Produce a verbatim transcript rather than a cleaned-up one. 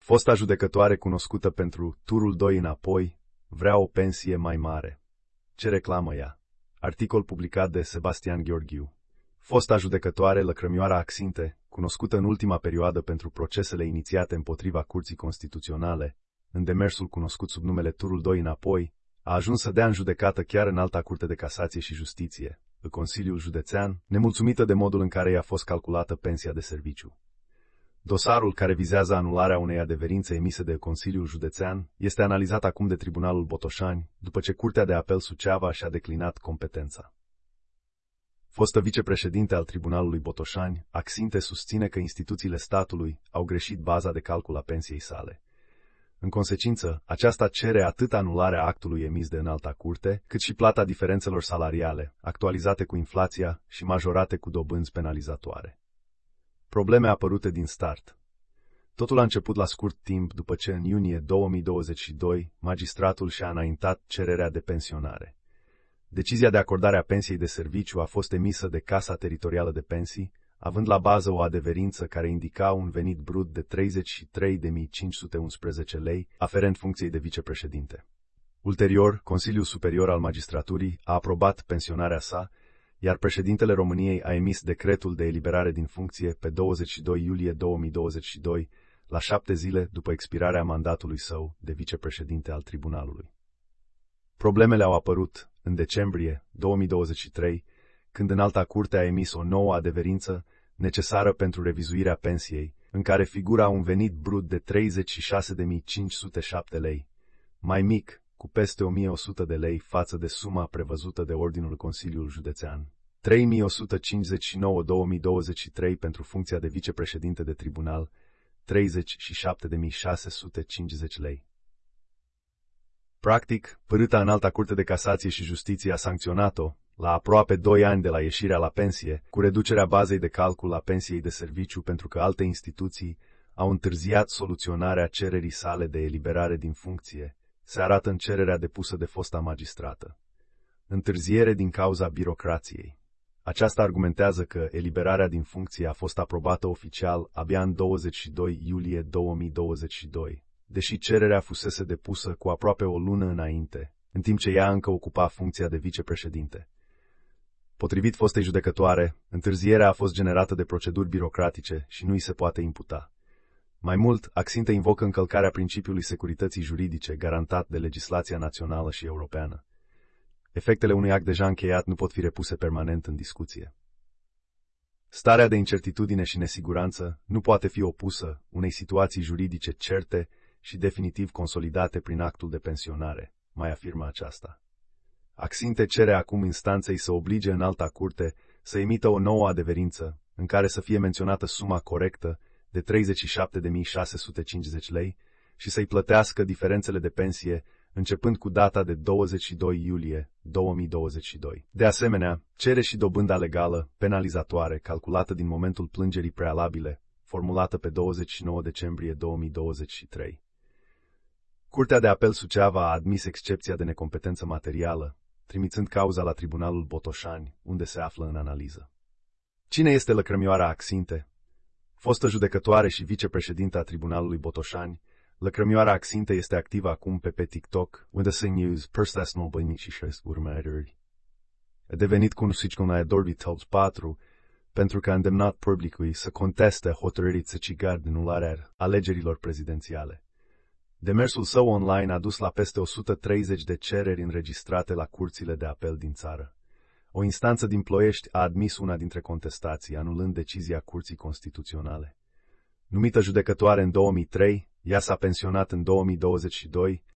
Fosta judecătoare cunoscută pentru turul doi înapoi vrea o pensie mai mare. Ce reclamă ea? Articol publicat de Sebastian Gheorghiu. Fosta judecătoare Lăcrămioara Axinte, cunoscută în ultima perioadă pentru procesele inițiate împotriva Curții Constituționale, în demersul cunoscut sub numele turul doi înapoi, a ajuns să dea în judecată chiar în Alta Curte de Casație și Justiție, în Consiliul Județean, nemulțumită de modul în care i-a fost calculată pensia de serviciu. Dosarul, care vizează anularea unei adeverințe emise de Consiliul Județean, este analizat acum de Tribunalul Botoșani, după ce Curtea de Apel Suceava și-a declinat competența. Fostă vicepreședinte al Tribunalului Botoșani, Axinte susține că instituțiile statului au greșit baza de calcul a pensiei sale. În consecință, aceasta cere atât anularea actului emis de Înalta Curte, cât și plata diferențelor salariale, actualizate cu inflația și majorate cu dobânzi penalizatoare. Probleme apărute din start. Totul a început la scurt timp după ce în iunie două mii douăzeci și doi magistratul și-a înaintat cererea de pensionare. Decizia de acordare a pensiei de serviciu a fost emisă de Casa Teritorială de Pensii, având la bază o adeverință care indica un venit brut de treizeci și trei de mii cinci sute unsprezece lei, aferent funcției de vicepreședinte. Ulterior, Consiliul Superior al Magistraturii a aprobat pensionarea sa, iar președintele României a emis decretul de eliberare din funcție pe douăzeci și doi iulie două mii douăzeci și doi, la șapte zile după expirarea mandatului său de vicepreședinte al Tribunalului. Problemele au apărut în decembrie două mii douăzeci și trei, când Înalta Curte a emis o nouă adeverință necesară pentru revizuirea pensiei, în care figura un venit brut de treizeci și șase de mii cinci sute șapte lei, mai mic, cu peste o mie o sută de lei față de suma prevăzută de Ordinul Consiliul Județean. trei mii o sută cincizeci și nouă două mii douăzeci și trei pentru funcția de vicepreședinte de tribunal, treizeci și șapte de mii șase sute cincizeci lei. Practic, părâta Înalta Curte de Casație și Justiție a sancționat-o, la aproape doi ani de la ieșirea la pensie, cu reducerea bazei de calcul a pensiei de serviciu pentru că alte instituții au întârziat soluționarea cererii sale de eliberare din funcție, se arată în cererea depusă de fosta magistrată. Întârziere din cauza birocrației. Aceasta argumentează că eliberarea din funcție a fost aprobată oficial abia în douăzeci și doi iulie două mii douăzeci și doi, deși cererea fusese depusă cu aproape o lună înainte, în timp ce ea încă ocupa funcția de vicepreședinte. Potrivit fostei judecătoare, întârzierea a fost generată de proceduri birocratice și nu îi se poate imputa. Mai mult, Axinte invocă încălcarea principiului securității juridice garantat de legislația națională și europeană. Efectele unui act deja încheiat nu pot fi repuse permanent în discuție. Starea de incertitudine și nesiguranță nu poate fi opusă unei situații juridice certe și definitiv consolidate prin actul de pensionare, mai afirmă aceasta. Axinte cere acum instanței să oblige Înalta Curte să emită o nouă adeverință, în care să fie menționată suma corectă de treizeci și șapte de mii șase sute cincizeci lei și să-i plătească diferențele de pensie începând cu data de douăzeci și doi iulie două mii douăzeci și doi. De asemenea, cere și dobânda legală penalizatoare calculată din momentul plângerii prealabile, formulată pe douăzeci și nouă decembrie două mii douăzeci și trei. Curtea de Apel Suceava a admis excepția de necompetență materială, trimițând cauza la Tribunalul Botoșani, unde se află în analiză. Cine este Lăcrămioara Axinte? Fostă judecătoare și vicepreședintă a Tribunalului Botoșani, Lăcrămioara Axinte este activă acum pe, pe TikTok, unde se news personal bănici și urmăriri. A devenit cunoscută în două mii patru pentru că a îndemnat publicului să conteste hotărârii țăcigar de anularea alegerilor prezidențiale. Demersul său online a dus la peste o sută treizeci de cereri înregistrate la curțile de apel din țară. O instanță din Ploiești a admis una dintre contestații, anulând decizia Curții Constituționale. Numită judecătoare în două mii trei, ea s-a pensionat în două mii douăzeci și doi,